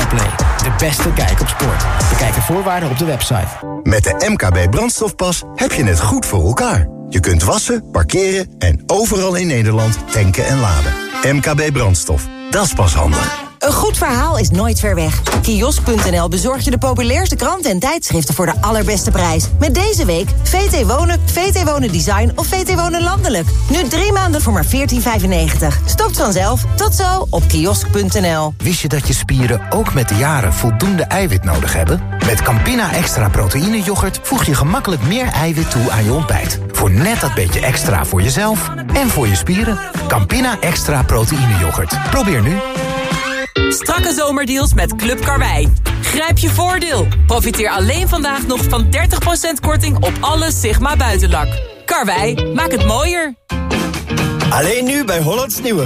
Play. De beste kijk op sport. Bekijk de voorwaarden op de website. Met de MKB Brandstofpas heb je het goed voor elkaar. Je kunt wassen, parkeren en overal in Nederland tanken en laden. MKB Brandstof, dat is pas handig. Een goed verhaal is nooit ver weg. Kiosk.nl bezorgt je de populairste kranten en tijdschriften voor de allerbeste prijs. Met deze week VT Wonen, VT Wonen Design of VT Wonen Landelijk. Nu 3 maanden voor maar €14,95. Stopt vanzelf. Tot zo op kiosk.nl. Wist je dat je spieren ook met de jaren voldoende eiwit nodig hebben? Met Campina Extra Proteïne Yoghurt voeg je gemakkelijk meer eiwit toe aan je ontbijt. Voor net dat beetje extra voor jezelf en voor je spieren. Campina Extra Proteïne Yoghurt. Probeer nu. Strakke zomerdeals met Club Karwei. Grijp je voordeel. Profiteer alleen vandaag nog van 30% korting op alle Sigma buitenlak. Karwei, maak het mooier. Alleen nu bij Hollands Nieuwe.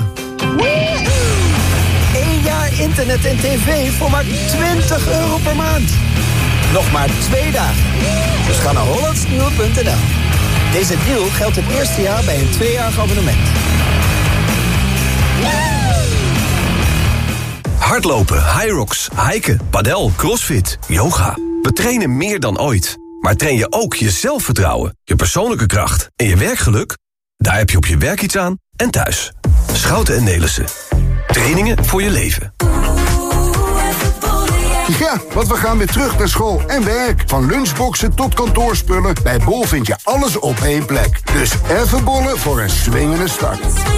1 jaar internet en tv voor maar €20 per maand. Nog maar 2 dagen. Dus ga naar hollandsnieuwe.nl. Deze deal geldt het eerste jaar bij een 2-jarig abonnement. Hardlopen, Hyrox, hiken, padel, crossfit, yoga. We trainen meer dan ooit. Maar train je ook je zelfvertrouwen, je persoonlijke kracht en je werkgeluk? Daar heb je op je werk iets aan en thuis. Schouten en Nelissen. Trainingen voor je leven. Ja, want we gaan weer terug naar school en werk. Van lunchboxen tot kantoorspullen. Bij Bol vind je alles op één plek. Dus even bollen voor een swingende start.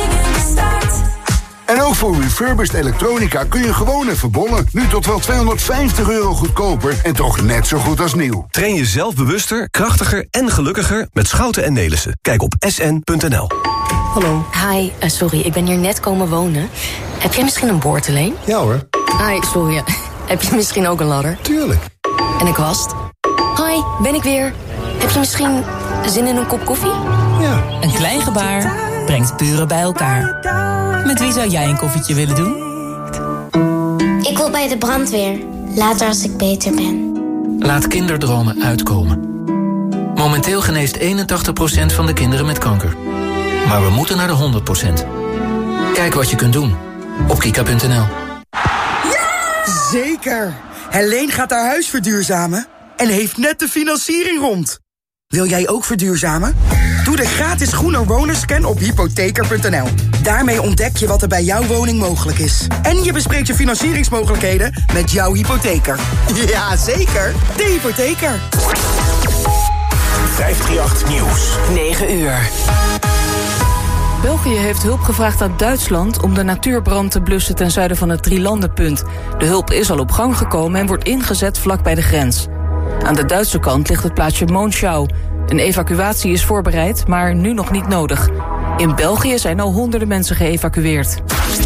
En ook voor refurbished elektronica kun je gewoon even bollen. Nu tot wel €250 goedkoper en toch net zo goed als nieuw. Train je zelf bewuster, krachtiger en gelukkiger met Schouten en Nelissen. Kijk op sn.nl. Hallo. Hi, sorry, ik ben hier net komen wonen. Heb jij misschien een boordeleen? Ja hoor. Hi, sorry. Heb je misschien ook een ladder? Tuurlijk. En een kwast? Hoi, ben ik weer. Heb je misschien zin in een kop koffie? Ja. Een klein gebaar brengt buren bij elkaar. Met wie zou jij een koffietje willen doen? Ik wil bij de brandweer. Later als ik beter ben. Laat kinderdromen uitkomen. Momenteel geneest 81% van de kinderen met kanker. Maar we moeten naar de 100%. Kijk wat je kunt doen op kika.nl. Zeker! Helene gaat haar huis verduurzamen en heeft net de financiering rond. Wil jij ook verduurzamen? Doe de gratis groener wonerscan op hypotheker.nl. Daarmee ontdek je wat er bij jouw woning mogelijk is. En je bespreekt je financieringsmogelijkheden met jouw hypotheker. Ja, zeker! De hypotheker. 538 Nieuws. 9 uur. België heeft hulp gevraagd aan Duitsland om de natuurbrand te blussen ten zuiden van het Drielandenpunt. De hulp is al op gang gekomen en wordt ingezet vlak bij de grens. Aan de Duitse kant ligt het plaatsje Monschau. Een evacuatie is voorbereid, maar nu nog niet nodig. In België zijn al honderden mensen geëvacueerd.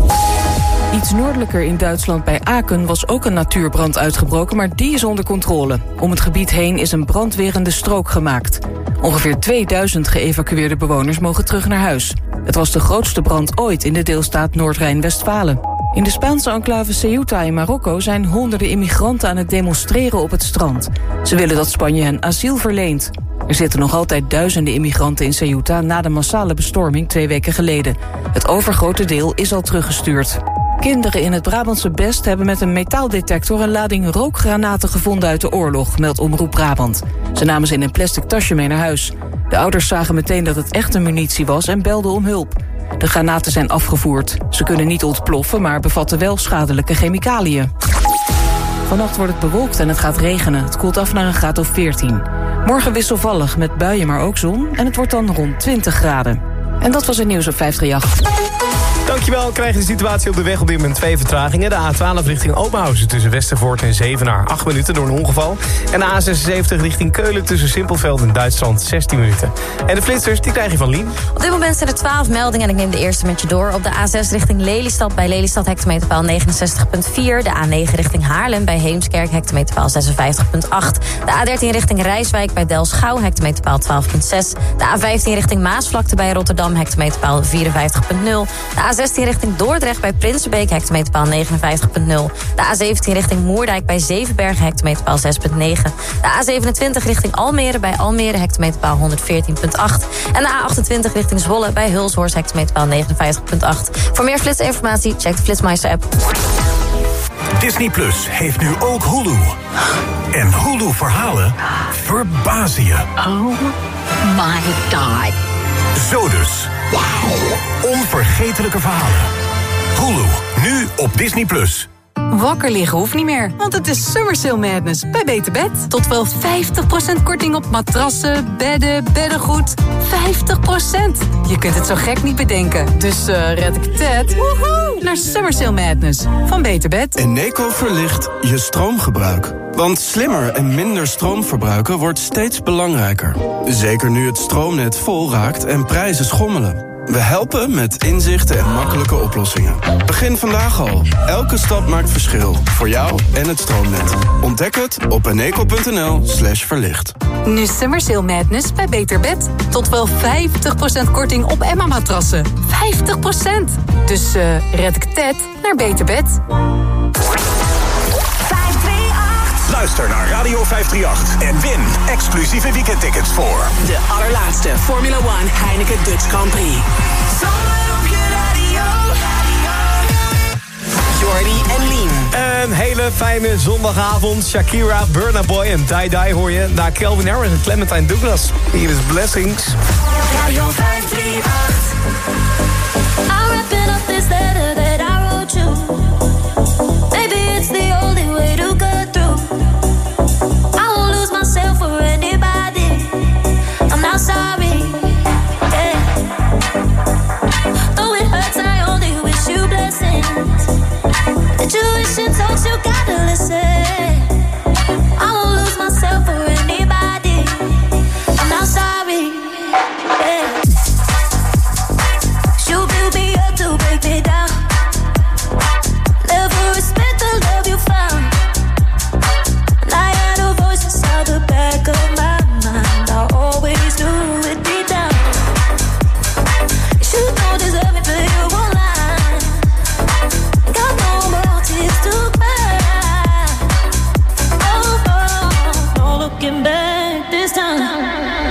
Iets noordelijker in Duitsland bij Aken was ook een natuurbrand uitgebroken, maar die is onder controle. Om het gebied heen is een brandwerende strook gemaakt. Ongeveer 2000 geëvacueerde bewoners mogen terug naar huis. Het was de grootste brand ooit in de deelstaat Noord-Rijn-Westfalen. In de Spaanse enclave Ceuta in Marokko zijn honderden immigranten aan het demonstreren op het strand. Ze willen dat Spanje hen asiel verleent. Er zitten nog altijd duizenden immigranten in Ceuta na de massale bestorming 2 weken geleden. Het overgrote deel is al teruggestuurd. Kinderen in het Brabantse Best hebben met een metaaldetector een lading rookgranaten gevonden uit de oorlog, meldt Omroep Brabant. Ze namen ze in een plastic tasje mee naar huis. De ouders zagen meteen dat het echte munitie was en belden om hulp. De granaten zijn afgevoerd. Ze kunnen niet ontploffen, maar bevatten wel schadelijke chemicaliën. Vannacht wordt het bewolkt en het gaat regenen. Het koelt af naar een graad of 14. Morgen wisselvallig met buien, maar ook zon. En het wordt dan rond 20 graden. En dat was het nieuws op 538. Dankjewel, krijg je de situatie op de weg op dit moment 2 vertragingen. De A12 richting Openhausen tussen Westervoort en Zevenaar 8 minuten door een ongeval. En de A76 richting Keulen tussen Simpelveld en Duitsland 16 minuten. En de flitsers, die krijg je van Lien. Op dit moment zijn er 12 meldingen en ik neem de eerste met je door. Op de A6 richting Lelystad bij Lelystad hectometerpaal 69,4. De A9 richting Haarlem bij Heemskerk hectometerpaal 56,8. De A13 richting Rijswijk bij Delfsgauw hectometerpaal 12,6. De A15 richting Maasvlakte bij Rotterdam hectometerpaal 54,0. De A16 richting Dordrecht bij Prinsenbeek hectometerpaal 59,0. De A17 richting Moerdijk bij Zevenbergen hectometerpaal 6,9. De A27 richting Almere bij Almere hectometerpaal 114,8. En de A28 richting Zwolle bij Hulshorst hectometerpaal 59,8. Voor meer flitsinformatie check de Flitsmeister app. Disney Plus heeft nu ook Hulu. En Hulu-verhalen verbazen je. Oh my god. Zo dus. Onvergetelijke verhalen. Hulu, nu op Disney Plus. Wakker liggen hoeft niet meer, want het is Summer Sale Madness bij Beter Bed. Tot wel 50% korting op matrassen, bedden, beddengoed. 50%! Je kunt het zo gek niet bedenken. Dus red ik het naar Summer Sale Madness van Beter Bed. Eneco verlicht je stroomgebruik. Want slimmer en minder stroom verbruiken wordt steeds belangrijker. Zeker nu het stroomnet vol raakt en prijzen schommelen. We helpen met inzichten en makkelijke oplossingen. Begin vandaag al. Elke stap maakt verschil. Voor jou en het stroomnet. Ontdek het op eneco.nl/verlicht. Nu Summer Sale Madness bij Beter Bed. Tot wel 50% korting op Emma-matrassen. 50%! Dus red ik het naar Beter Bed. Luister naar Radio 538 en win exclusieve weekendtickets voor de allerlaatste Formula 1 Heineken Dutch Grand Prix. Jordi en Lien. Een hele fijne zondagavond. Shakira, Burna Boy en Die Die hoor je. Na Calvin Harris en Clementine Douglas. Hier is Blessings. Radio 538. I'm wrapping up this letter that I wrote you. Maybe it's the only way to cut through. I won't lose myself for anybody. I'm not sorry. Yeah. Though it hurts, I only wish you blessings. Intuition talks, you gotta listen. I won't lose myself for anybody. I'm not sorry. Yeah. You build me up to break me down. Never respect the love you found. And I had a voice inside the back of my mind. I always knew it deep down. You don't deserve it, but you won't lie. Got no more tears to cry. Oh, no looking back this time.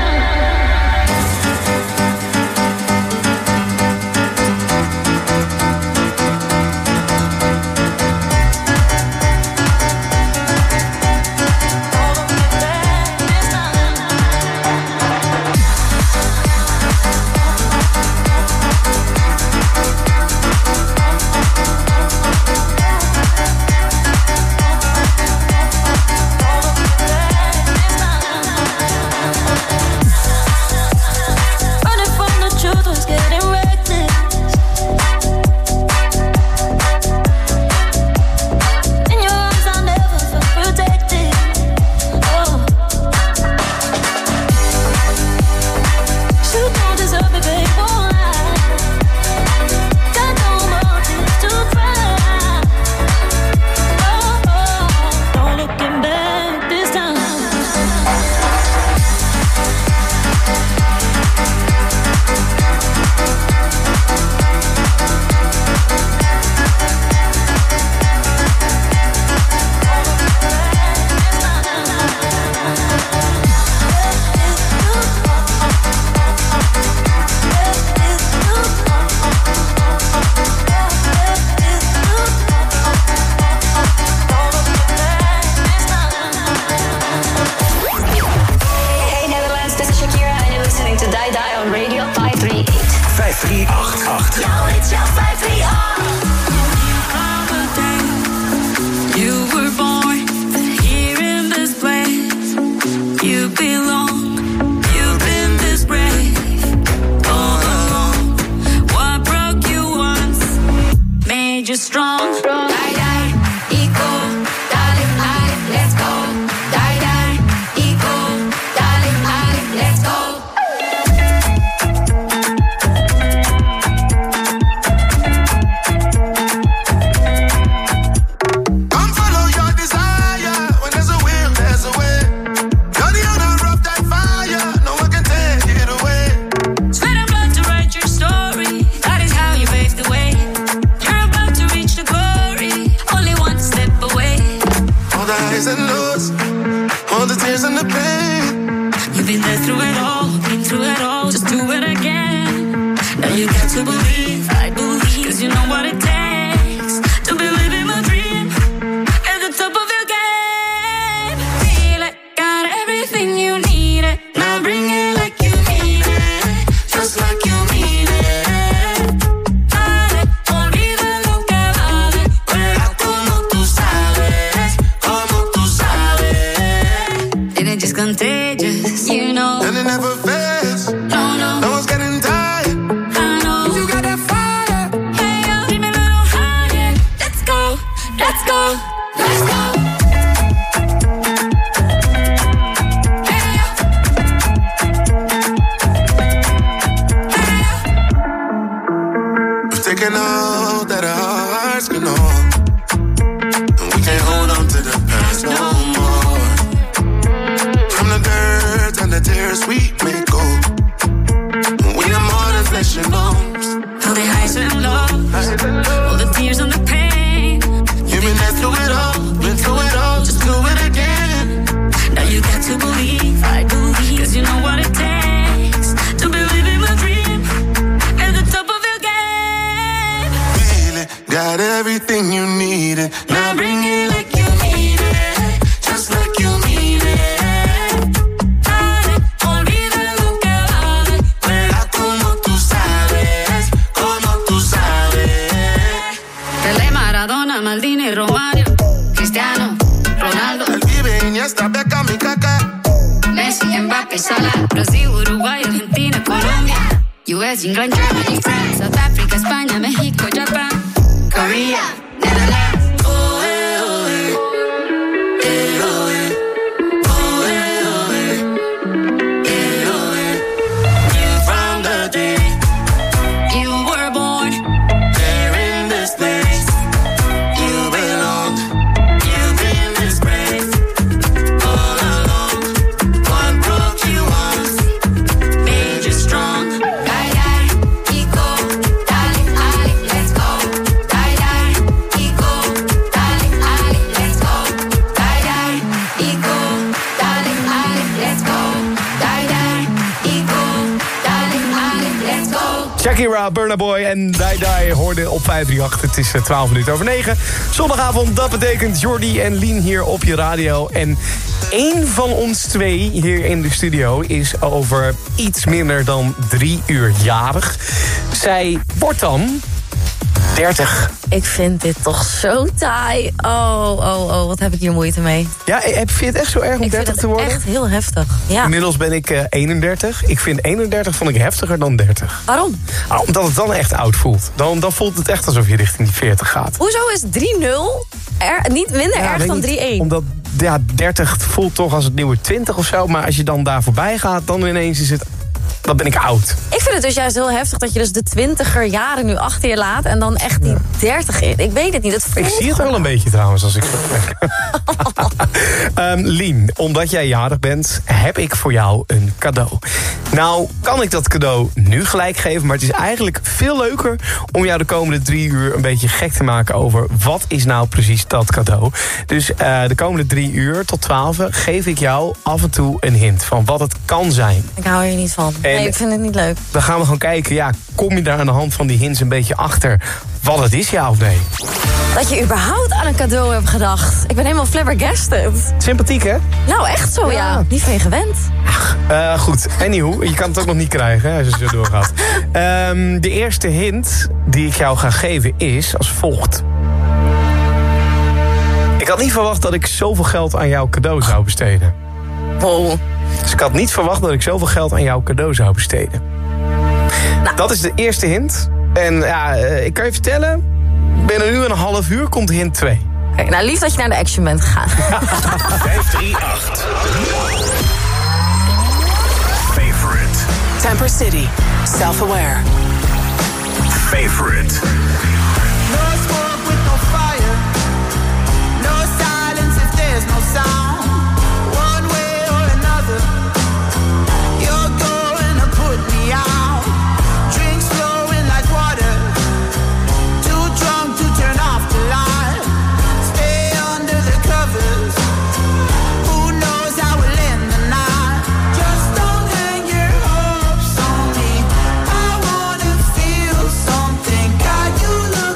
to believe, I believe, 'cause you know what it takes to be living my dream. let's go, let's go. Taking all that our hearts can hold, and we can't hold on to the past no more. From the dirt and the tears we may go, we are more than flesh and bones. All the highs and lows, all the tears and the pain. You've been there through it all, just do it again. Now you got to believe, I believe, 'cause you know what it takes to believe in my dream. At the top of got everything you needed. Now bring it like you need it, just like you need it. Dale, olvida lo que vale. Juega como tú sabes, como tú sabes. Pelé, Maradona, Maldini, Romario, Cristiano, Ronaldo. El Vive, Iniesta, Beckham y Kaká. Messi, Mbappé, Salah, Brasil, Uruguay, Argentina, Colombia. US, England, Germany, France, South Africa, España, México, Japan, Korea, Netherlands. Oh, eh, oh, eh. Eh, oh, eh. Oh, eh, oh, eh. Eh, oh, eh. You from the day you were born, there in this place you belong. you've been disgraced All along, one broke you once, made you strong. Die, die, ego, dale, dale, let's go. Die, die, ego, dale, dale, let's go. Die, die, ego, dale, dale, let's go. Die, die, ego, dale, dale, let's go. Shakira, Burna Boy en Die Die hoorden op 538. Het is 12 minuten over 9. Zondagavond, dat betekent Jordi en Lien hier op je radio. En één van ons twee hier in de studio is over iets minder dan 3 uur jarig. Zij wordt dan 30. Ik vind dit toch zo taai. Oh, wat heb ik hier moeite mee. Ja, vind je het echt zo erg om 30 te worden? Echt heel heftig, ja. Inmiddels ben ik 31. Ik vind 31 vond ik heftiger dan 30. Waarom? Omdat het dan echt oud voelt. Dan voelt het echt alsof je richting die 40 gaat. Hoezo is 3-0 niet minder erg dan 3-1? Omdat 30 voelt toch als het nieuwe 20 of zo. Maar als je dan daar voorbij gaat, dan ineens is het... Dan ben ik oud. Ik vind het dus juist heel heftig dat je dus de 20er jaren nu achter je laat... en dan echt die 30 in. Ik weet het niet. Ik zie het wel een beetje trouwens als ik zo Lien, omdat jij jarig bent, heb ik voor jou een cadeau. Nou, kan ik dat cadeau nu gelijk geven... maar het is eigenlijk veel leuker om jou de komende 3 uur... een beetje gek te maken over wat is nou precies dat cadeau. Dus de komende 3 uur tot 12 geef ik jou af en toe een hint... van wat het kan zijn. Ik hou hier niet van. Nee, ik vind het niet leuk. Dan gaan we gewoon kijken, ja, kom je daar aan de hand van die hints een beetje achter... wat het is, ja of nee? Dat je überhaupt aan een cadeau hebt gedacht. Ik ben helemaal flabbergasted. Sympathiek, hè? Nou, echt zo, ja. Niet van je gewend. Goed, anyhow, je kan het ook nog niet krijgen, hè, als het zo doorgaat. De eerste hint die ik jou ga geven is als volgt. Ik had niet verwacht dat ik zoveel geld aan jouw cadeau zou besteden. Wow. Dus ik had niet verwacht dat ik zoveel geld aan jouw cadeau zou besteden. Nou. Dat is de eerste hint. En ja, ik kan je vertellen, binnen nu een half uur komt hint 2. Kijk, nou, lief dat je naar de Action bent gegaan. 538. Favorite. Temper City. Self-aware. Favorite. No smoke with no fire. No silence if there's no sound. One way or another, you're going to put me out. Drinks flowing like water. Too drunk to turn off the light. Stay under the covers. Who knows how we'll end the night? Just don't hang your hopes on me. I wanna feel something. God, you look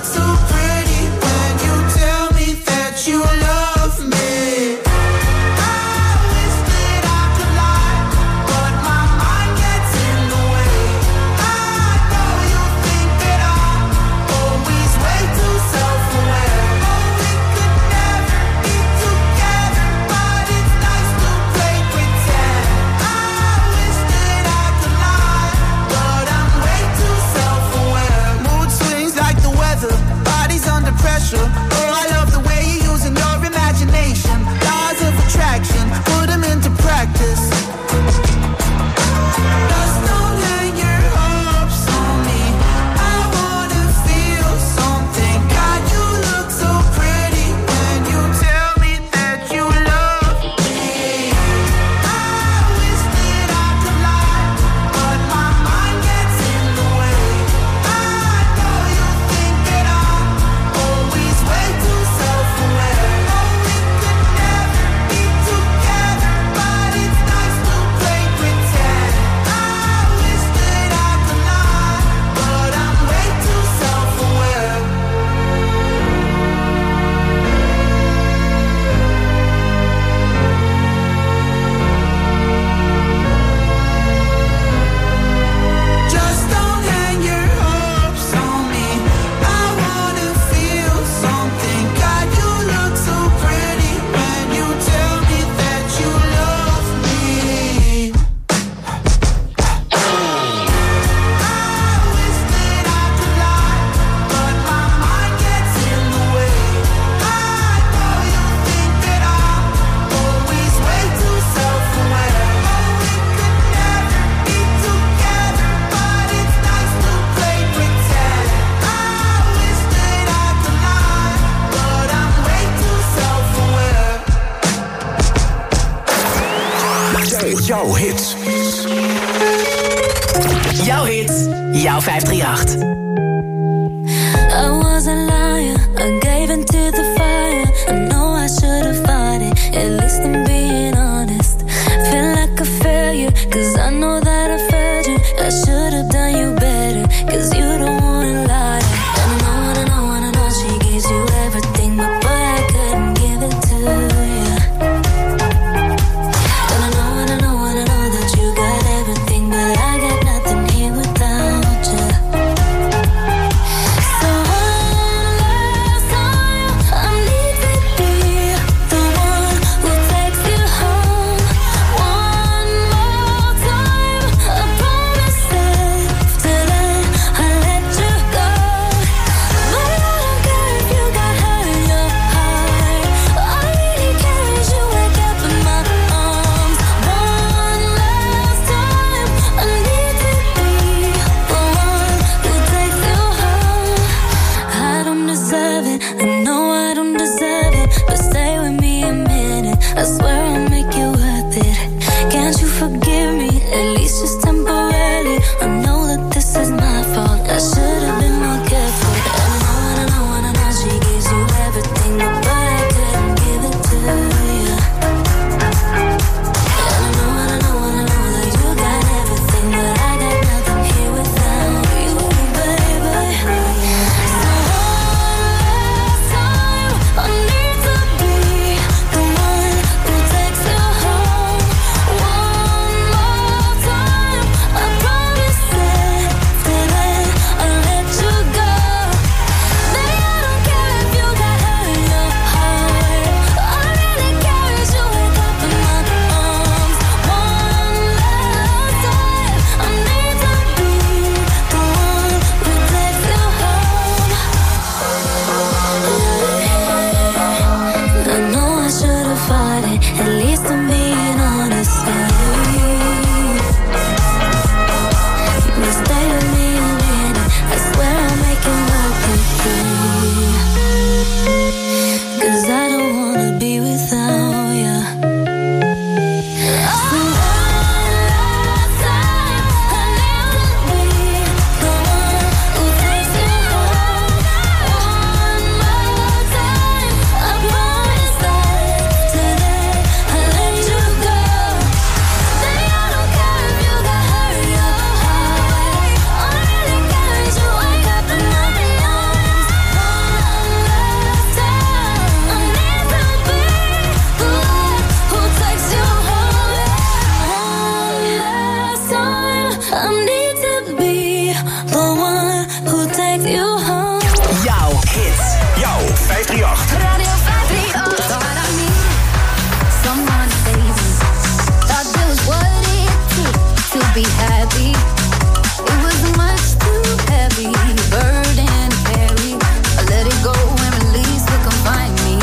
Jouw hits. Jouw hits. Jouw 538. I was a liar, I gave into the fire. I know I should have fought it, at least I'm being honest. Feel like a failure, cause I know that I failed you. I should have done you better, cause you don't wanna lie. And I know she gives you everything, but boy, I couldn't give it to you. And I know that you got everything, but I got nothing here without you. So one last time, I need to be the one who takes you home. One more time, I promise that today I'll let you go. But I don't care if you got hurt in your heart. All I really care is you wake up in my arms. One last time, I need to be the one who takes you home. I don't deserve it, I know I don't deserve it, but stay with me a minute, I swear I'll make you worth it. Can't you forgive me, at least just temporarily? I know that this is my fault, I should have been more careful. And I know she gives you everything, but I couldn't give it to you. And I know that you got everything, but I got nothing here without you, baby. So one last time, I need to be the one who takes you home. One more time, I promise that today I'll let you go. Baby, I don't care if you got hurt in your heart. All I really care is you wake up in my arms. One last time, I need to be the one who takes you home. I know I should have fought it, at least I'm being honest. But stay with me a minute, I swear I'll make it worth it. Cause I don't wanna be without you. So one last time, I need to be the one who takes you home. One more time, I promise that today I'll let you go. Baby, I don't care if you got hurt in your heart. All I really care is you wake up in my arms. One last time, I need to be the one who takes you home. One last time, I need to be the one who takes you home. Jouw hits. Jouw 538. Radio 538. Thought I need someone to save me. Thought that was what it took to be happy. It was much too heavy, burden to carry. I let it go and release what confined me.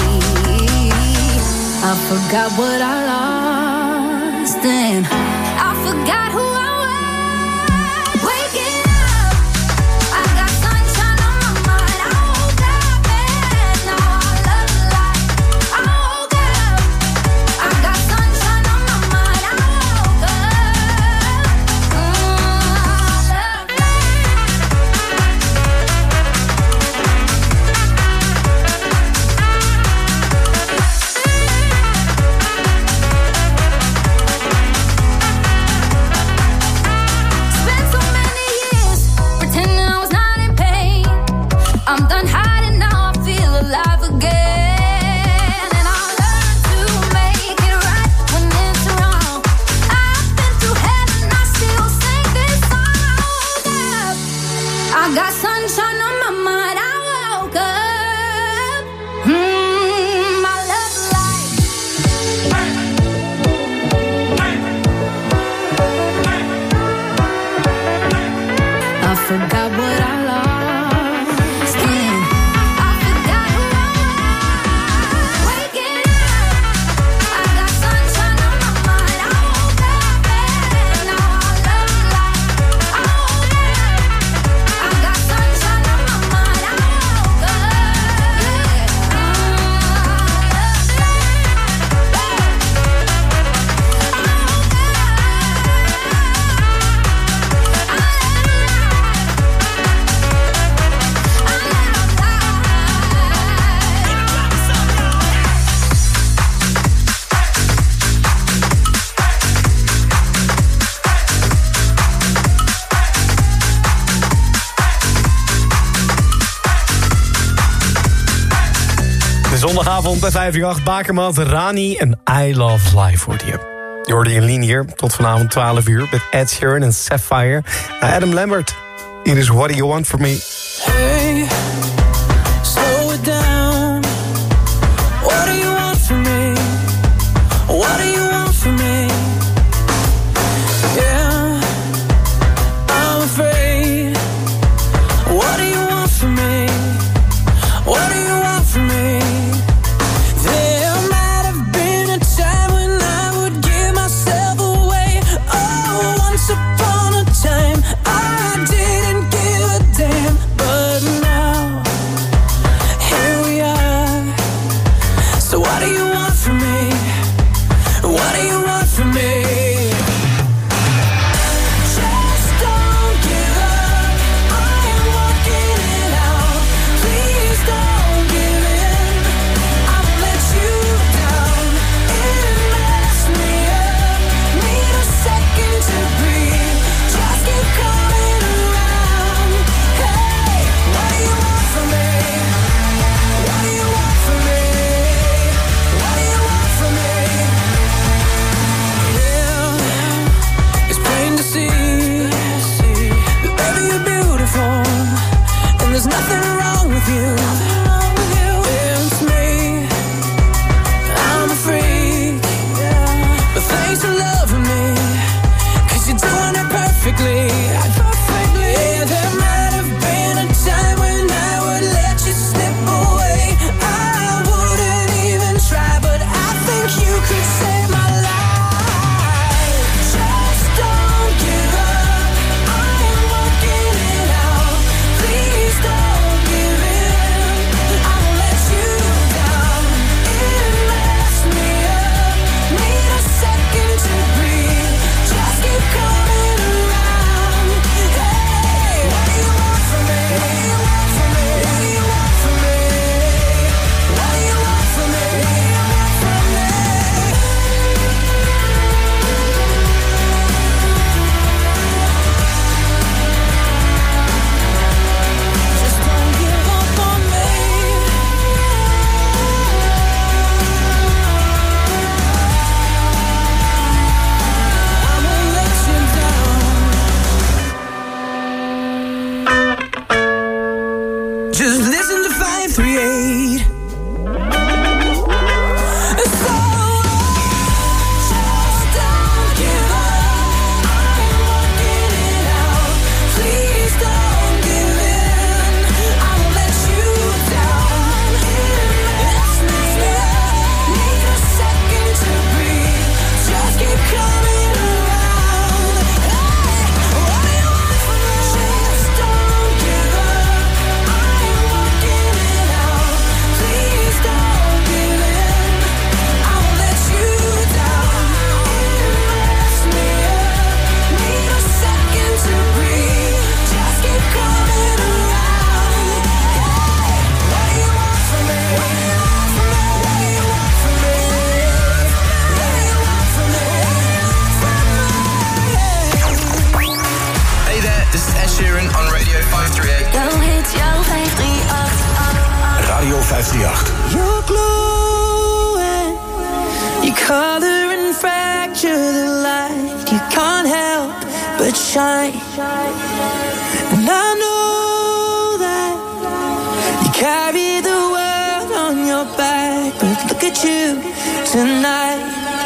I forgot what I lost and I forgot who I was. Waking up, I got sunshine on my mind. I woke up and now I love life. I woke up, I got sunshine on my mind. I woke up, I love life. Vanavond bij 538 Bakermat, Rani en I Love Life hoorde je. Je hoorde je in hier tot vanavond 12 uur met Ed Sheeran en Sapphire. Adam Lambert, hier is What Do You Want From Me. Hey, slow it down. What do you want from me? What do you want from me? Yeah, I'm afraid. What do you want from me? What do you want from me? There might have been a time when I would give myself away. Oh, once upon a time I didn't give a damn. But now, here we are. So what do you want from me? What do you want from me? Just don't give up. I am working it out. Please don't give in. I won't let you down. It messed me up. Need a second to breathe. Just keep coming around. Hey, what do you want from me? What do you want from me? What do you want from me? Yeah, it's plain to see that baby you're beautiful, and there's nothing wrong with you. It's me, I'm a freak, but thanks for loving me, 'cause you're doing it perfectly. Yeah, there might have been a time when I would let you slip away. I wouldn't even try, but I think you could save my life. Just don't give up. I am working it out. Please don't give in. I won't let you down. It messed me up. Need a second to breathe. Just keep coming around. Hey, what do you want from me? What do you want from me? What do you want from me? What do you want from me? What do you want from me? Just don't give up on me. I won't let you down. Just listen to 538. So just don't give up. I am working it out. Please don't give in. I won't let you down. It's me. Need a second to breathe. Just keep coming around. Hey, what do you want from me? Just don't give up. I am working it out. Please don't give in. I won't let you down. It messed me up. Need a second to breathe. Just keep coming around. Hey, what do you want from me? What do you want from me? What do you want from me? What do you want from me? Hey there, this is Ed Sheeran on Radio 538. Jouw hits, jouw 538. Radio 538. You're glowing. You color and fracture the light. You can't help but shine. And I know that you carry the world on your back. But look at you tonight.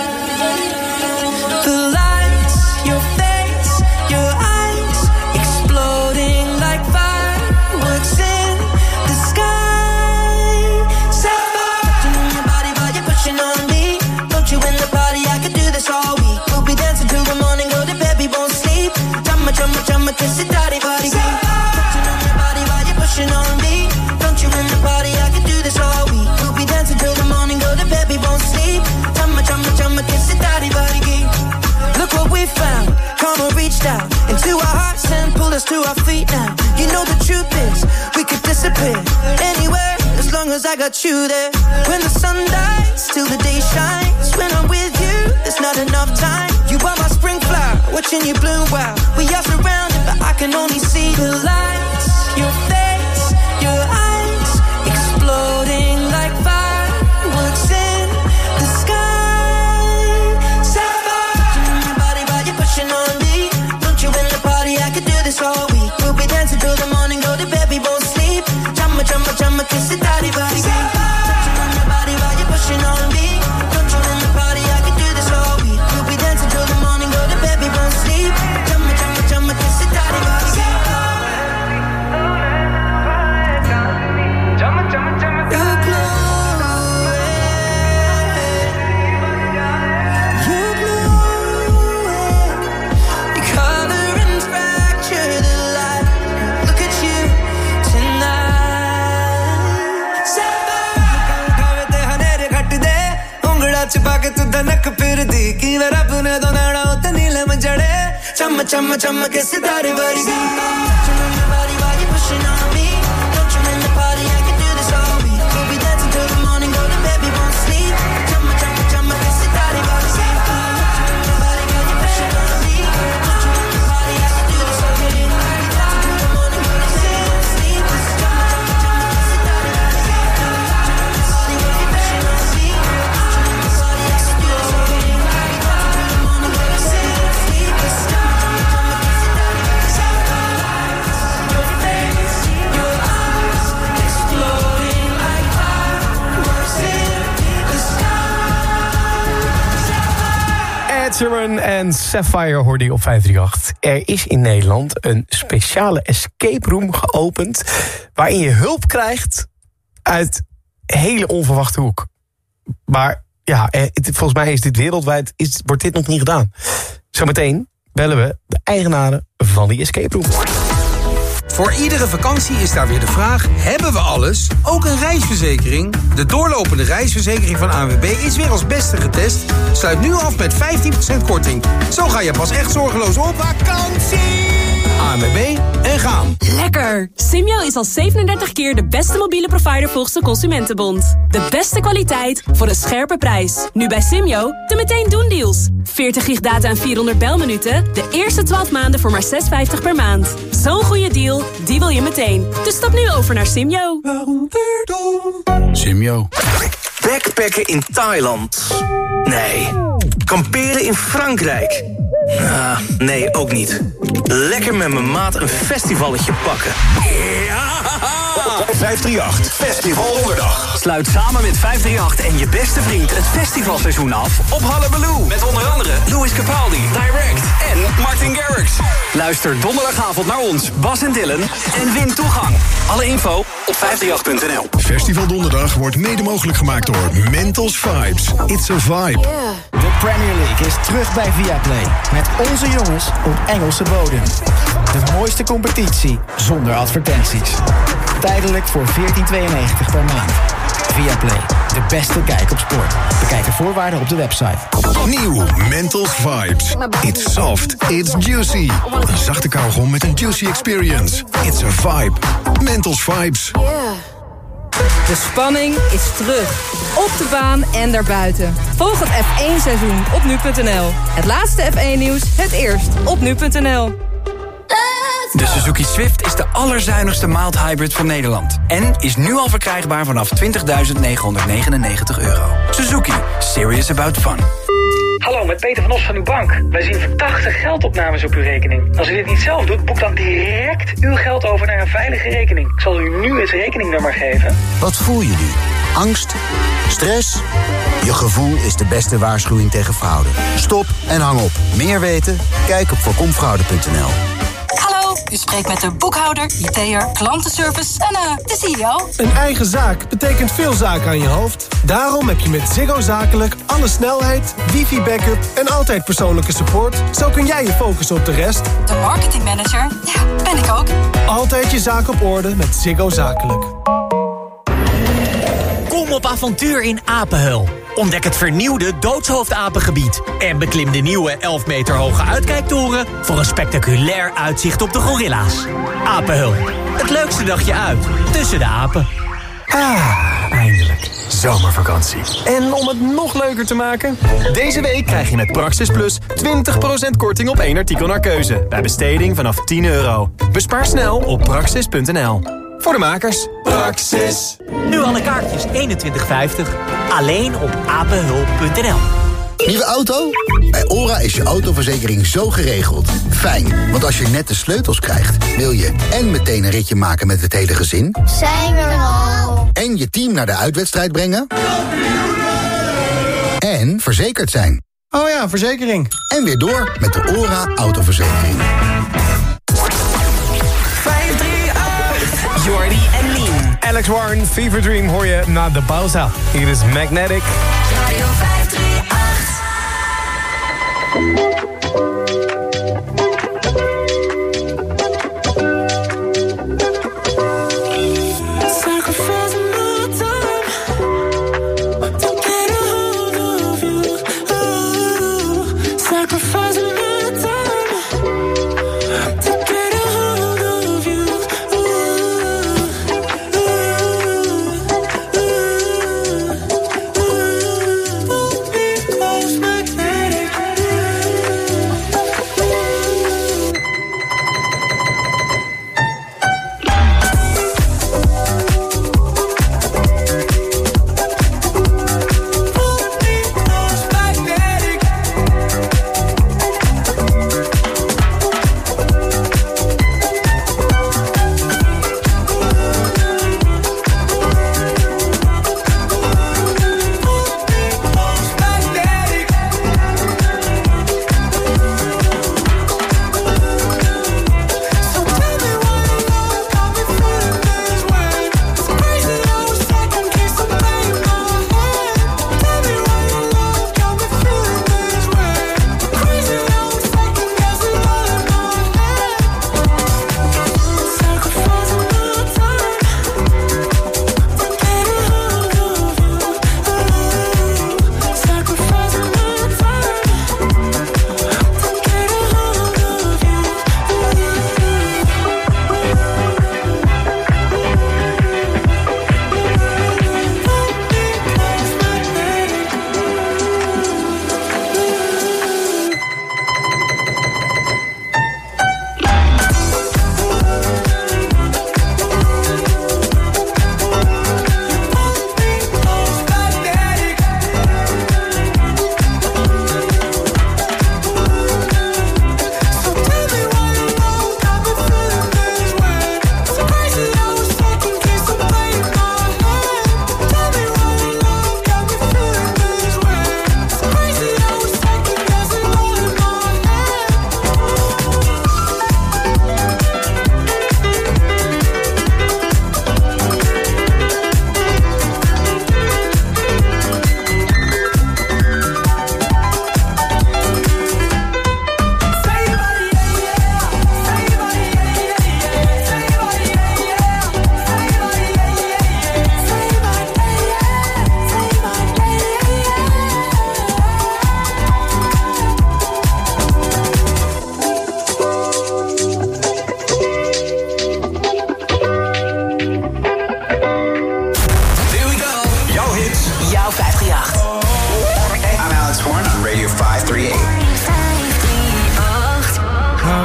The lights, your face, your eyes, exploding like fireworks in the sky. Sapphire, touching on your body while you're pushing on me. Don't you in the party? I could do this all week. We'll be dancing till the morning, go to bed, we won't sleep. Chumma, chumma, chumma, kiss it, daddy, body. Touching on your body while you're pushing on me. Don't you in the party? I could do this all week. We'll be dancing till the morning, go to bed, we won't sleep. Chumma, chumma, chumma, kiss it, daddy, body. Look what we found. Karma reached out into our hearts and pulled us to our feet now. You know the truth is, we could disappear anywhere as long as I got you there. When the sun dies, till the day shines. When I'm with you, there's not enough time. You are my spring flower, watching you bloom wild. We are surrounded, but I can only see the lights. Your face, your eyes, exploding like fire. के तू धनक फिर दी कि वे रब ने दोनड़ा उते नीले मंजड़े चम चम चम के सितारे वर्गी बारी बारी pushing on me don't you in the party I can do this all week we'll be dancing till the morning go to bed we won't sleep chum chum chum के सितारे वर्गी बारी बारी pushing on me don't you in the party I can do this all week we'll be dancing till the morning go to bed we won't sleep chum chum के सितारे Ed Sheeran en Sapphire hoorde je op 538. Er is in Nederland een speciale escape room geopend waarin je hulp krijgt uit hele onverwachte hoek. Maar ja, volgens mij is dit wereldwijd, wordt dit nog niet gedaan. Zometeen bellen we de eigenaren van die escape room. Voor iedere vakantie is daar weer de vraag, hebben we alles? Ook een reisverzekering? De doorlopende reisverzekering van ANWB is weer als beste getest. Sluit nu af met 15% korting. Zo ga je pas echt zorgeloos op vakantie! ANWB en gaan. Lekker! Simyo is al 37 keer de beste mobiele provider volgens de Consumentenbond. De beste kwaliteit voor een scherpe prijs. Nu bij Simyo de meteen doen deals. 40 gig data en 400 belminuten. De eerste 12 maanden voor maar €6,50 per maand. Zo'n goede deal, die wil je meteen. Dus stap nu over naar Simyo. Simyo. Backpacken in Thailand? Nee. Kamperen in Frankrijk? Nee, ook niet. Lekker met mijn maat een festivalletje pakken. Ja! 538 Festival Donderdag. Sluit samen met 538 en je beste vriend het festivalseizoen af op Hullabaloo. Met onder andere Louis Capaldi, Direct en Martin Garrix. Luister donderdagavond naar ons, Bas en Dylan, en win toegang. Alle info op 538.nl. Festival Donderdag wordt mede mogelijk gemaakt door Mentos Vibes. It's a vibe. De Premier League is terug bij Viaplay. Met onze jongens op Engelse bodem. De mooiste competitie zonder advertenties. Tijdelijk voor €14,92 per maand. Viaplay, de beste kijk op sport. Bekijk de voorwaarden op de website. Nieuw Mentos Vibes. It's soft, it's juicy. Een zachte kauwgom met een juicy experience. It's a vibe. Mentos Vibes. De spanning is terug. Op de baan en daarbuiten. Volg het F1-seizoen op nu.nl. Het laatste F1-nieuws, het eerst op nu.nl. De Suzuki Swift is de allerzuinigste mild hybrid van Nederland. En is nu al verkrijgbaar vanaf €20.999. Suzuki. Serious about fun. Hallo, met Peter van Os van uw bank. Wij zien verdachte geldopnames op uw rekening. Als u dit niet zelf doet, boek dan direct uw geld over naar een veilige rekening. Ik zal u nu het rekeningnummer geven. Wat voel je nu? Angst? Stress? Je gevoel is de beste waarschuwing tegen fraude. Stop en hang op. Meer weten? Kijk op voorkomfraude.nl. Hallo, u spreekt met de boekhouder, IT'er, klantenservice en de CEO. Een eigen zaak betekent veel zaken aan je hoofd. Daarom heb je met Ziggo Zakelijk alle snelheid, wifi-backup en altijd persoonlijke support. Zo kun jij je focussen op de rest. De marketingmanager, ja, ben ik ook. Altijd je zaak op orde met Ziggo Zakelijk. Kom op avontuur in Apenheul. Ontdek het vernieuwde Doodshoofdapengebied. En beklim de nieuwe 11 meter hoge uitkijktoren voor een spectaculair uitzicht op de gorilla's. Apenheul, het leukste dagje uit tussen de apen. Eindelijk. Zomervakantie. En om het nog leuker te maken? Deze week krijg je met Praxis Plus 20% korting op 1 artikel naar keuze. Bij besteding vanaf €10. Bespaar snel op praxis.nl. Voor de makers. Praxis. Nu alle kaartjes 21,50. Alleen op apenhul.nl. Nieuwe auto? Bij OHRA is je autoverzekering zo geregeld. Fijn, want als je net de sleutels krijgt, wil je en meteen een ritje maken met het hele gezin. Zijn we er al? En je team naar de uitwedstrijd brengen. En verzekerd zijn. Oh ja, verzekering. En weer door met de OHRA autoverzekering. 538. Jordi en Lien. Alex Warren, Fever Dream hoor je na de pauze. Hier is Magnetic. Radio 538. Sacrifice my time to get a hold of you.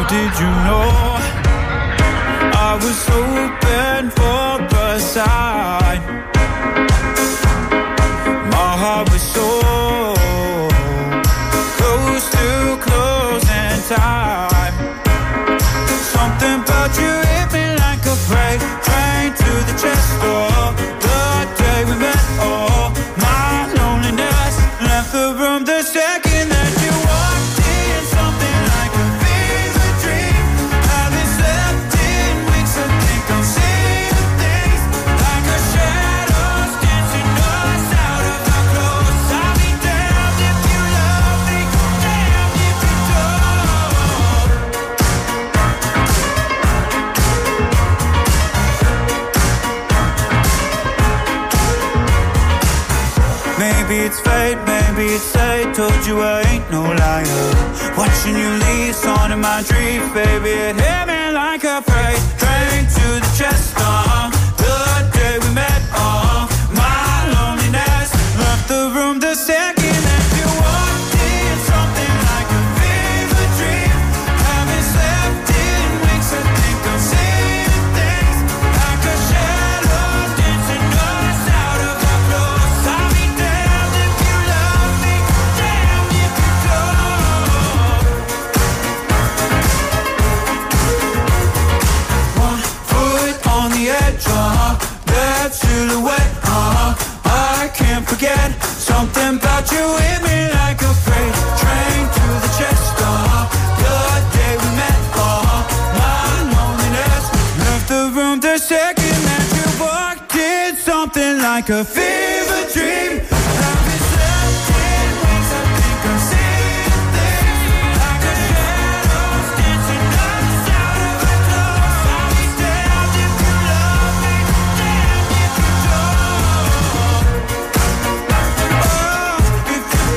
did you know I was open for a sign? My heart was so close to closing time. Something about you hit me like a freight train to the chest door. The day we met, oh, my loneliness left the room the second that you walked in. Something like a fever dream. Haven't slept in weeks, I think I'm seeing things like a shadows dancing us out of our clothes. I'll be damned if you love me, damned if you don't. Maybe it's fate, maybe it's fate. Told you I ain't no liar. Watching you leave, on in my dreams, baby. It hit me like a freight train to the chest. The day we met, my loneliness left the room the second that you walked in. Something like a fever dream. Haven't slept in weeks, I think I'm seeing things like a shadow dancing us out of our clothes. I'll be damned if you love me, damned if you don't. One foot on the edge, that silhouette, I can't forget. Something about you hit me like a freight train to the chest. The day we met, my loneliness left the room the second that you walked in. Something like a fever dream. Haven't slept in weeks, I think I'm seeing things like a shadows dancing us out of our clothes. I'll be damned if you love me, damned if you don't. Oh, if you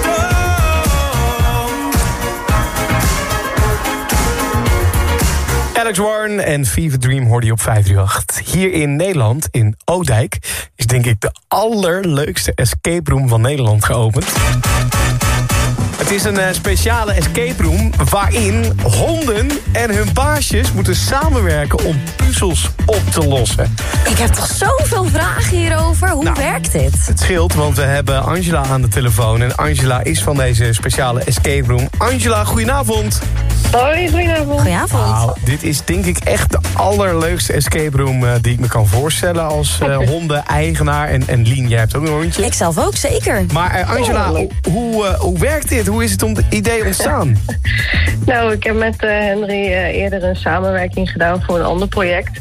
don't. Alex Warren en Fever Dream hoorde je op 538. Hier in Nederland, in Oudijk, is denk ik de allerleukste escape room van Nederland geopend. Het is een speciale escape room waarin honden en hun baasjes moeten samenwerken om puzzels op te lossen. Ik heb toch zoveel vragen hierover. Hoe werkt dit? Het scheelt, want we hebben Angela aan de telefoon. En Angela is van deze speciale escape room. Angela, goedenavond. Hoi, goedenavond. Goedenavond. Nou, dit is denk ik echt de allerleukste escape room die ik me kan voorstellen als hondeneigenaar. En Lien, jij hebt ook een hondje. Ik zelf ook, zeker. Maar Angela, hoe werkt dit? Hoe is het idee ontstaan? Nou, ik heb met Henry eerder een samenwerking gedaan voor een ander project.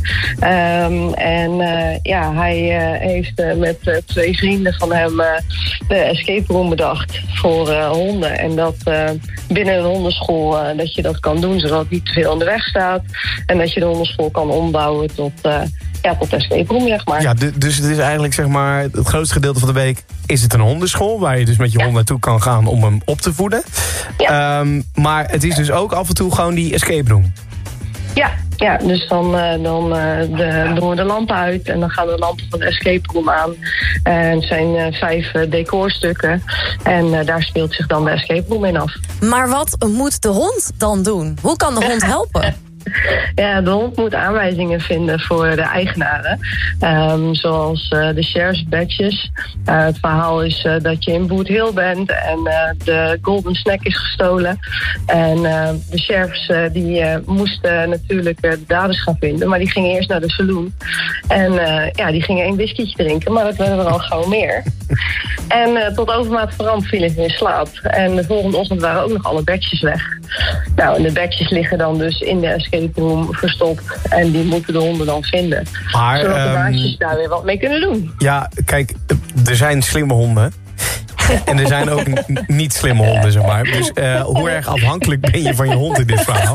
Hij heeft met 2 vrienden van hem de escape room bedacht voor honden. En dat binnen een hondenschool dat je dat kan doen, zodat het niet te veel in de weg staat. En dat je de hondenschool kan ombouwen tot escape room, zeg maar. Ja, dus het is eigenlijk, zeg maar, het grootste gedeelte van de week is het een hondenschool, waar je dus met je hond naartoe kan gaan om hem op te voeden. Ja. Maar het is dus ook af en toe gewoon die escape room. Ja, dus dan doen we de lampen uit en dan gaan de lampen van de escape room aan. En het zijn 5 decorstukken en daar speelt zich dan de escape room in af. Maar wat moet de hond dan doen? Hoe kan de hond helpen? Ja, de hond moet aanwijzingen vinden voor de eigenaren. Zoals de sheriff's badges. Het verhaal is dat je in Boot Hill bent en de golden snack is gestolen. En de sheriffs die moesten natuurlijk de daders gaan vinden. Maar die gingen eerst naar de saloon. En die gingen 1 whiskietje drinken. Maar dat werden er al gauw meer. En tot overmaat van ramp vielen ze in slaap. En de volgende ochtend waren ook nog alle badges weg. Nou, en de badges liggen dan dus in de escape room verstopt. En die moeten de honden dan vinden. Maar, zodat de baasjes daar weer wat mee kunnen doen. Ja, kijk, er zijn slimme honden. En er zijn ook niet slimme honden, zeg maar. Dus hoe erg afhankelijk ben je van je hond in dit verhaal?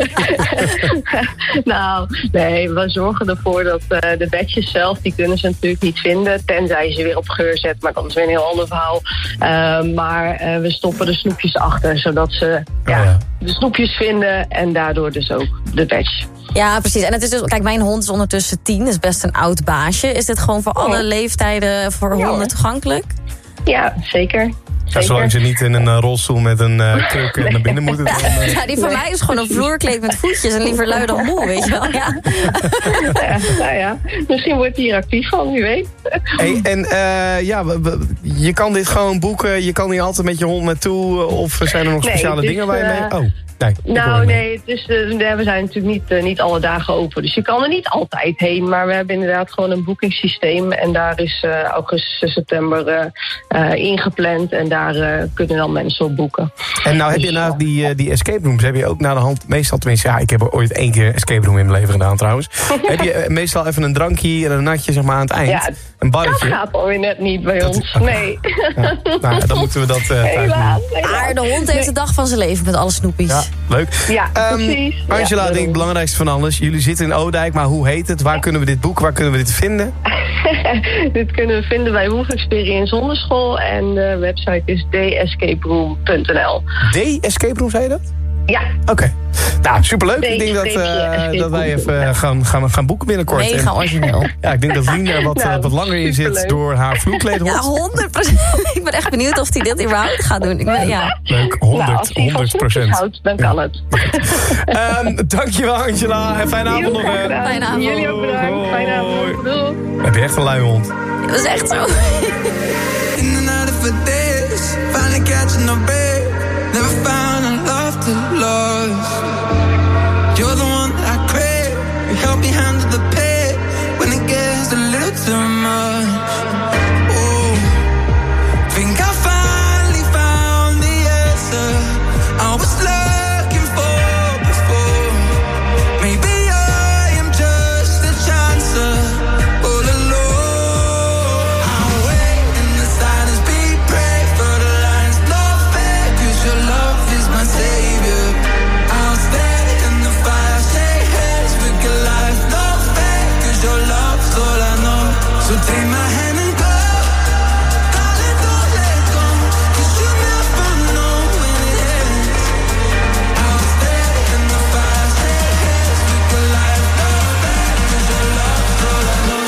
Nou, nee, we zorgen ervoor dat de badges zelf, die kunnen ze natuurlijk niet vinden. Tenzij je ze weer op geur zet, maar dat is weer een heel ander verhaal. Maar we stoppen de snoepjes achter, zodat ze de snoepjes vinden en daardoor dus ook de badge. Ja, precies. En het is dus, kijk, mijn hond is ondertussen 10, is best een oud baasje. Is dit gewoon voor alle leeftijden voor honden toegankelijk? Ja, zeker. Ja, zolang ze niet in een rolstoel met een kruk naar binnen moeten. Ja, die van mij is gewoon een vloerkleed met voetjes en liever lui dan moe, weet je wel. Ja. Nou ja, misschien wordt hij hier actief van, wie weet. Hey, en je kan dit gewoon boeken, je kan hier altijd met je hond naartoe, of zijn er nog speciale dingen waar je mee... Oh. Nee, het is, we zijn natuurlijk niet alle dagen open. Dus je kan er niet altijd heen. Maar we hebben inderdaad gewoon een boekingssysteem. En daar is augustus, september ingepland. En daar kunnen dan mensen op boeken. En nou heb je na die escape rooms, heb je ook naar de hand meestal, tenminste, ja, ik heb ooit 1 keer escape room in mijn leven gedaan trouwens. Heb je meestal even een drankje en een natje, zeg maar, aan het eind? Ja, een barretje. Dat gaat alweer net niet bij ons. Nee. Ja. Nou, dan moeten we dat helaas. Maar de hond heeft de dag van zijn leven met alle snoepies. Ja, leuk. Ja, precies. Angela, denk ik het belangrijkste van alles. Jullie zitten in Oudijk, maar hoe heet het? Waar kunnen we dit boeken? Waar kunnen we dit vinden? Dit kunnen we vinden bij Wolf Experience Zonderschool. En de website is escaperoom.nl. Escape Room, zei je dat? Ja. Oké. Nou, superleuk. Ik denk dat wij even gaan boeken binnenkort. Mega origineel. Ja, ik denk dat Lien er wat langer in zit door haar vloerkleed. Ja, 100%. Ik ben echt benieuwd of hij dit überhaupt gaat doen. Leuk, 100%. Als hij van snoepjes houdt, dan kan het. Dankjewel, Angela. En fijne avond nog. Fijne avond. Jullie ook bedankt. Fijne avond. Doei. Heb je echt een lui hond? Dat is echt zo. In and out of a days, finally catching a break. Never found a love to lose. You're the one that I crave. You help me handle the pain when it gets a little too much. Oh, think I finally found the answer I was looking for before. Maybe I am just a chancer all alone. I'll wait in the silence, be brave for the lines, no fair, 'cause your love is my savior. I'll stand in the fire, shake hands with your life, no fair, 'cause your love's all I know. So take my hand and go, darling, don't let go, 'cause you never know when it ends. I'll stand in the fire, shake hands with your life, no fair, 'cause your love's all I know.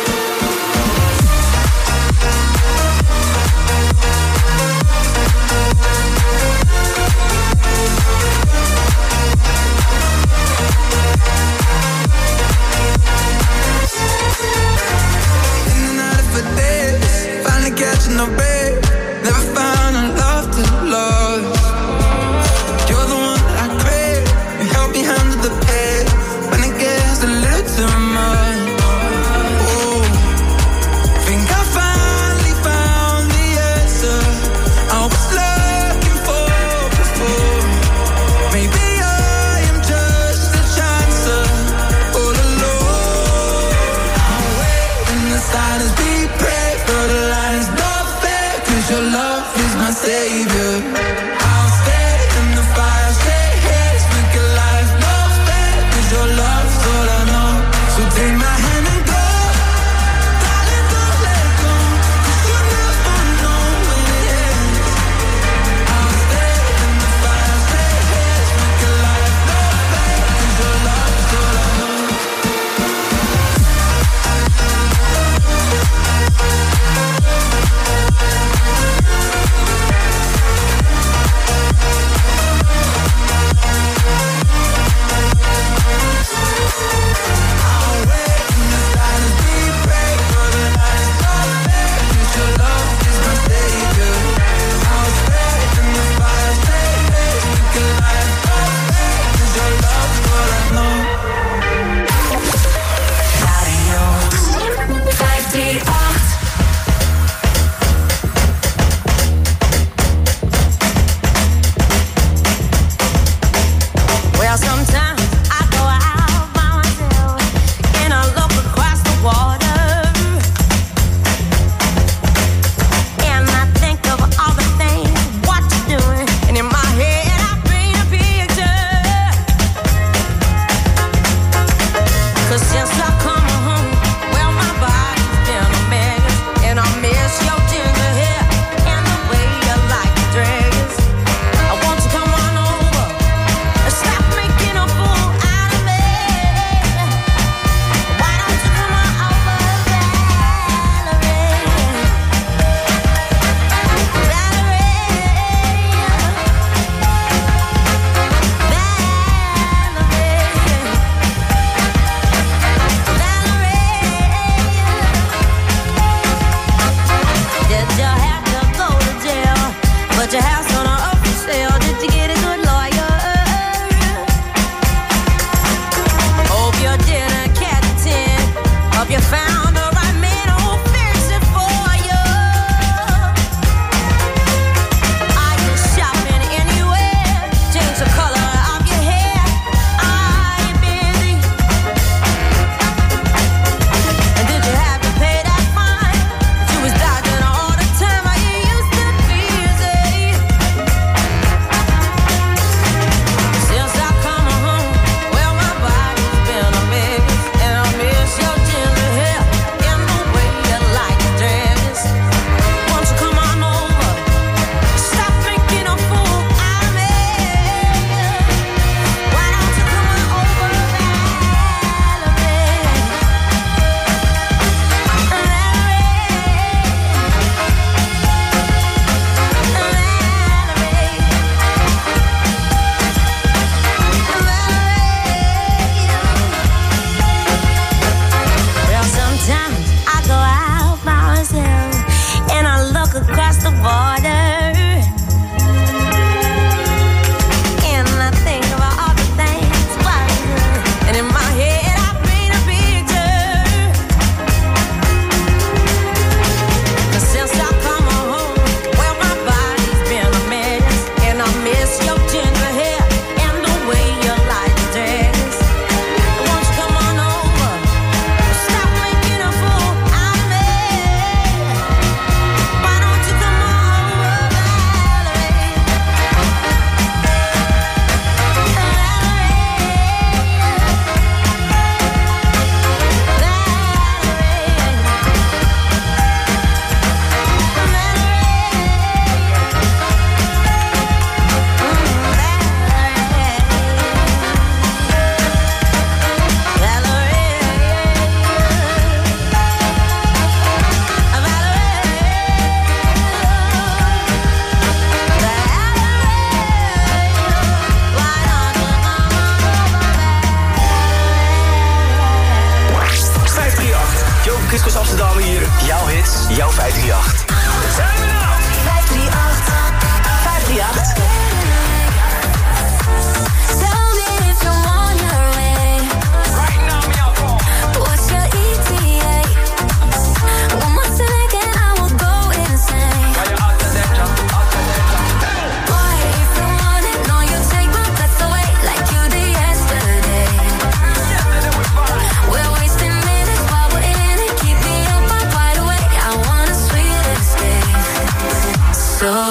In and out of a days, finally catching a break. Never found a love to lose. You're the one that I crave. You help me handle the pain when it gets a little too much. Oh, think I finally found the answer I was looking for before. Maybe I am just a chancer all alone. I'll wait in the silence, be brave for the lines, no fair, 'cause your love is my savior. I'll stay in the fire, shake hands with your life, no fair, 'cause your love's all I know. So take my hand and go, darling, don't let go, 'cause you never know when it ends. I'll stay in the fire, shake hands with your life, no fair, 'cause your love's all I know.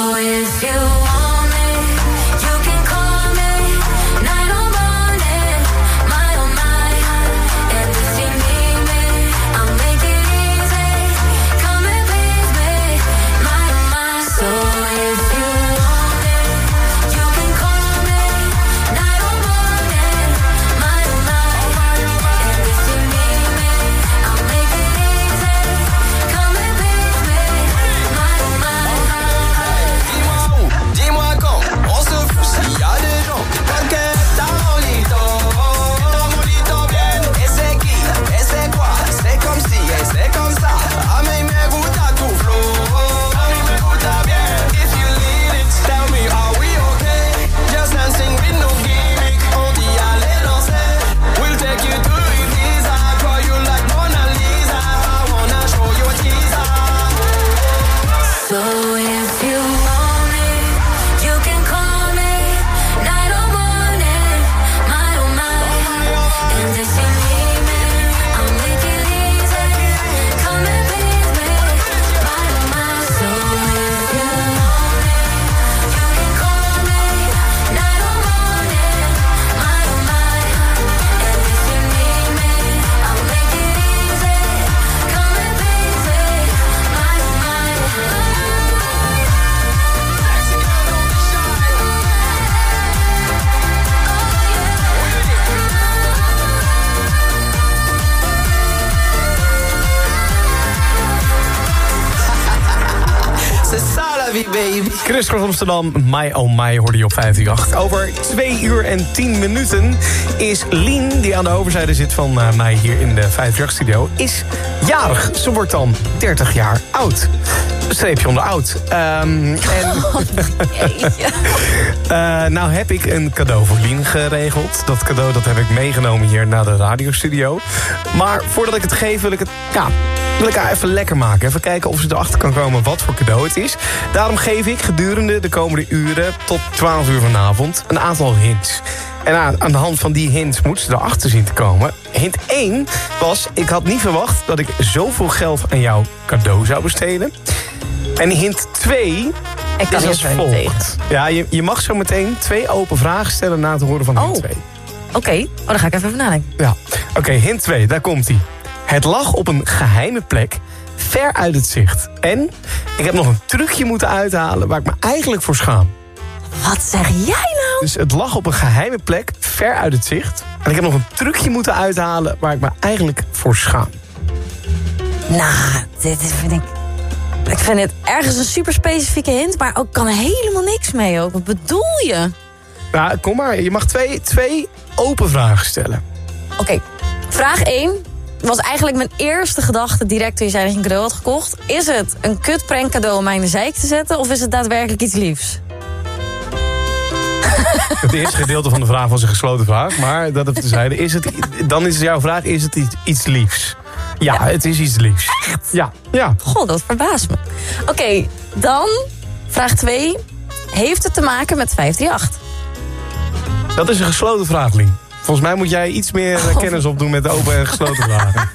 if you want me, you can call me night or morning, my oh my. And if you need me, I'll make it easy. Come and please me, my oh my. So if you want me, you can call me night or morning, my oh my. And if you need me, I'll make it easy. Come and please me, my oh my. Dis-moi quand, on se fout s'il y a des gens. T'inquiète, t'as mon lit bien. Et c'est qui, et c'est quoi, c'est comme si, et c'est comme ça. A mí me gusta tu flow, a mí me gusta bien. If you need it, tell me, are we okay? Just dancing with no gimmick, on dit allez danser. We'll take you to Ibiza, draw you like Mona Lisa. I wanna show you a teaser. So if you want me, you can call me night or morning, my oh my. And if you need me, I'll make it easy. Come and please me, my oh my. So if you want me, you can call me night or morning, my oh my. And if you need me, I'll make it easy. Come and please me, my oh my. C'est ça la vie, baby. Chris Cross Amsterdam, My Oh My hoorde je op 538. Over 2 uur en 10 minuten is Lien, die aan de overzijde zit van mij hier in de 538-studio, is jarig. Ze wordt dan 30 jaar oud. Streepje onder oud. Nou heb ik een cadeau voor Lien geregeld. Dat cadeau dat heb ik meegenomen hier naar de radiostudio. Maar voordat ik het geef wil ik haar even lekker maken. Even kijken of ze erachter kan komen wat voor cadeau het is. Daarom geef ik gedurende de komende uren tot 12 uur vanavond een aantal hints. En aan de hand van die hints moet ze erachter zien te komen. Hint 1 was, ik had niet verwacht dat ik zoveel geld aan jouw cadeau zou besteden. En hint 2 is als volgt. Ja, je mag zo meteen 2 open vragen stellen na het horen van hint 2. Oké, dan ga ik even nadenken. Ja, oké, hint 2, daar komt-ie. Het lag op een geheime plek, ver uit het zicht. En ik heb nog een trucje moeten uithalen waar ik me eigenlijk voor schaam. Wat zeg jij nou? Dus het lag op een geheime plek, ver uit het zicht. En ik heb nog een trucje moeten uithalen waar ik me eigenlijk voor schaam. Nou, dit vind ik... Ik vind het ergens een super specifieke hint, maar ook kan er helemaal niks mee ook. Wat bedoel je? Nou, kom maar. Je mag 2 open vragen stellen. Oké, vraag 1 was eigenlijk mijn eerste gedachte direct toen je zei dat je een cadeau had gekocht. Is het een kutprank cadeau om mij in de zeik te zetten, of is het daadwerkelijk iets liefs? Het eerste gedeelte van de vraag was een gesloten vraag, maar dat even tezijde. Dan is jouw vraag, is het iets liefs? Ja, het is iets liefs. Echt? Ja. God, dat verbaast me. Oké, dan vraag 2. Heeft het te maken met 538? Dat is een gesloten vraag, Lien. Volgens mij moet jij iets meer kennis opdoen met de open en gesloten vragen.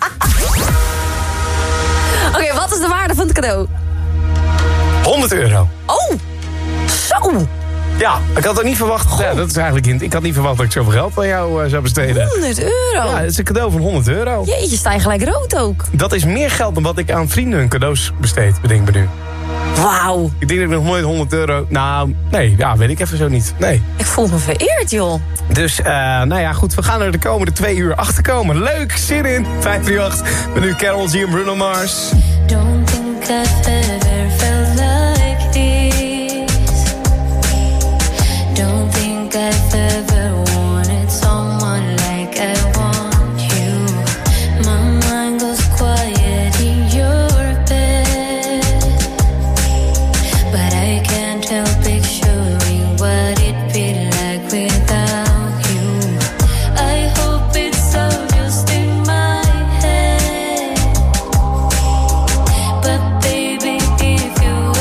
Oké, wat is de waarde van het cadeau? €100. Oh, zo. Ja, ik had het niet verwacht. Ja, dat is eigenlijk ik had niet verwacht dat ik zoveel geld aan jou zou besteden. €100? Ja, het is een cadeau van €100. Jeetje, sta je gelijk rood ook. Dat is meer geld dan wat ik aan vrienden hun cadeaus besteed, bedenk me nu. Wauw. Ik denk dat ik nog nooit €100... Nou, nee, ja, weet ik even zo niet. Nee. Ik voel me vereerd, joh. Dus, nou ja, goed, we gaan er de komende 2 uur achterkomen. Leuk, zin in. 538, met nu Karol G en Bruno Mars. Don't think I've ever felt like this. Don't think I've ever wanted someone like I want you. My mind goes quiet in your bed, but I can't help picturing what it'd be like without you. I hope it's all just in my head, but baby, if you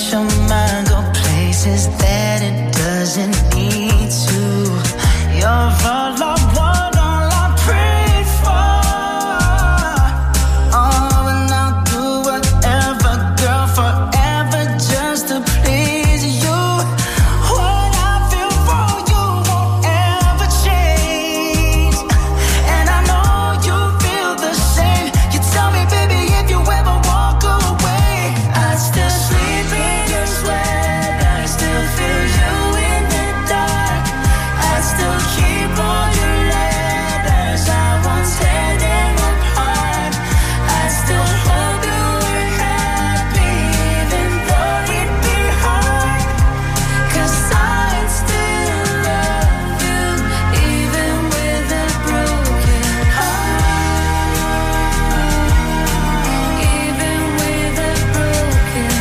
let your mind go places that it doesn't need to. You're all I want, all I pray for. Oh, and I'll do whatever, girl, forever just to please you. What I feel for you won't ever change. And I know you feel the same. You tell me, baby, if you ever walk away, I still sleep in your sweat. I still feel you in the dark. I still keep all your letters. I won't tear them apart. I still hope you were happy, even though it'd be hard. 'Cause I still love you, even with a broken heart. Even with a broken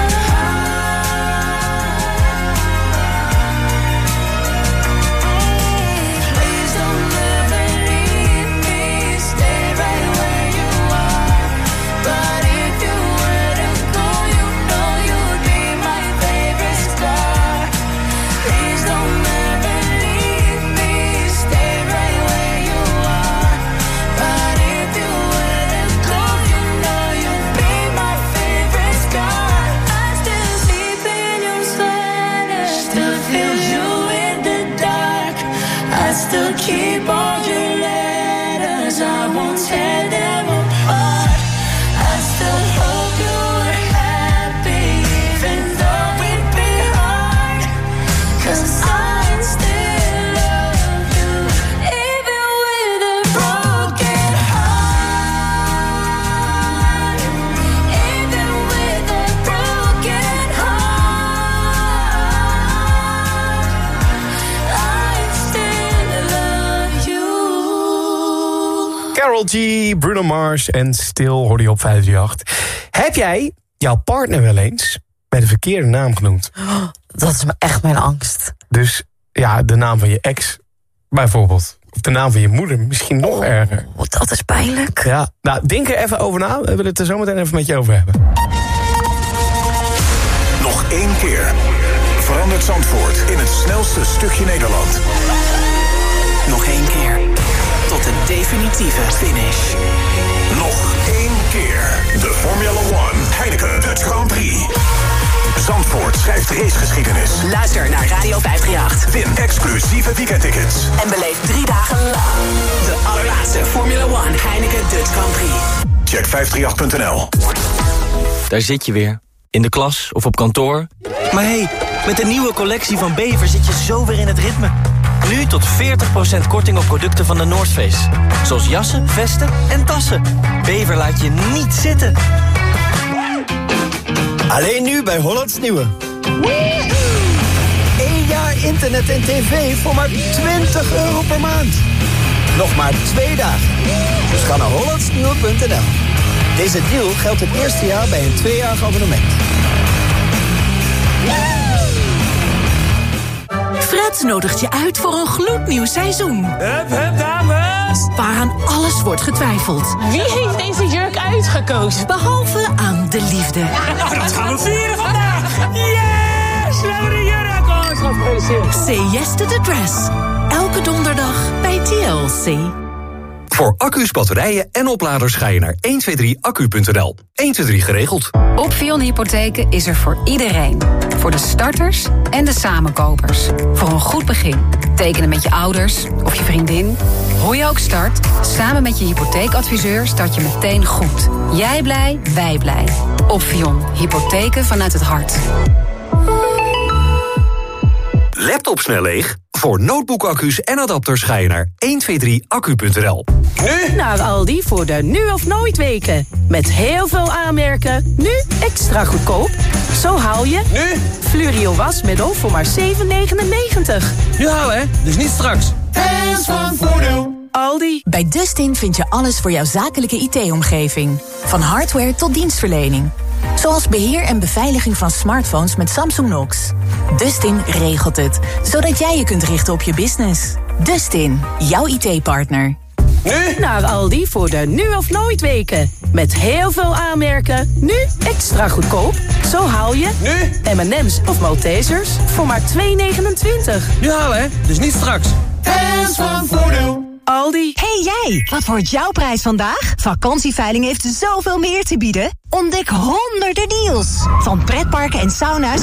Please don't ever leave me, stay right where you are. But if you were to go, you know you'd be my favorite star. Please don't ever leave me, stay right where you are. But if you were to go, you know you'd be my favorite star. I still sleep in your sweater, still feel you in the dark. I still keep all your letters, I won't tear them apart. I still hope you were happy, even though it'd be hard. 'Cause I still love you, even with a broken heart. Even with a broken heart, I still love you. Karol G, Bruno Mars en Stil hoorde je op 538. Heb jij jouw partner wel eens bij de verkeerde naam genoemd? Dat is echt mijn angst. Dus ja, de naam van je ex bijvoorbeeld. Of de naam van je moeder, misschien nog erger. Dat is pijnlijk. Ja, nou, denk er even over na. We willen het er zo meteen even met je over hebben. Nog 1 keer. Verandert Zandvoort in het snelste stukje Nederland. Nog 1 keer. Tot de definitieve finish. Nog 1 keer. De Formula 1 Heineken Dutch Grand Prix. Zandvoort schrijft racegeschiedenis. Luister naar Radio 538. Win exclusieve weekendtickets. En beleef 3 dagen lang de allerlaatste Formula 1 Heineken Dutch Grand Prix. Check 538.nl. Daar zit je weer. In de klas of op kantoor. Maar hé, met de nieuwe collectie van Bever zit je zo weer in het ritme. Nu tot 40% korting op producten van de North Face. Zoals jassen, vesten en tassen. Bever laat je niet zitten. Alleen nu bij Hollands Nieuwe. 1 jaar internet en tv voor maar €20 per maand. Nog maar 2 dagen. Dus ga naar hollandsnieuwe.nl. Deze deal geldt het eerste jaar bij een 2-jarig abonnement. Fred nodigt je uit voor een gloednieuw seizoen. Hup, hup, dames! Waaraan alles wordt getwijfeld. Wie heeft deze jurk uitgekozen? Behalve aan de liefde. Nou, dat gaan we vieren vandaag! Yes! We hebben de jurk! Oh, ik ga gefeliciteerd. Say yes to the dress. Elke donderdag bij TLC. Voor accu's, batterijen en opladers ga je naar 123accu.nl. 123 geregeld. Opvion Hypotheken is er voor iedereen. Voor de starters en de samenkopers. Voor een goed begin. Tekenen met je ouders of je vriendin. Hoe je ook start, samen met je hypotheekadviseur start je meteen goed. Jij blij, wij blij. Opvion Hypotheken vanuit het hart. Laptop snel leeg? Voor notebookaccu's en adapters ga je naar 123accu.nl. Nu naar Aldi voor de nu of nooit weken. Met heel veel aanmerken. Nu extra goedkoop. Zo haal je nu Fluorio wasmiddel voor maar €7,99. Nu houden, hè? Dus niet straks. Hands van voordeel. Aldi. Bij Dustin vind je alles voor jouw zakelijke IT-omgeving. Van hardware tot dienstverlening. Zoals beheer en beveiliging van smartphones met Samsung Knox. Dustin regelt het, zodat jij je kunt richten op je business. Dustin, jouw IT-partner. Nu naar Aldi voor de nu of nooit weken. Met heel veel aanmerken, nu extra goedkoop. Zo haal je M&M's of Maltesers voor maar $2,29. Nu halen, hè? Dus niet straks. Hands van Voordeel. Aldi. Hey jij, wat wordt jouw prijs vandaag? Vakantieveiling heeft zoveel meer te bieden. Ontdek honderden deals. Van pretparken en sauna's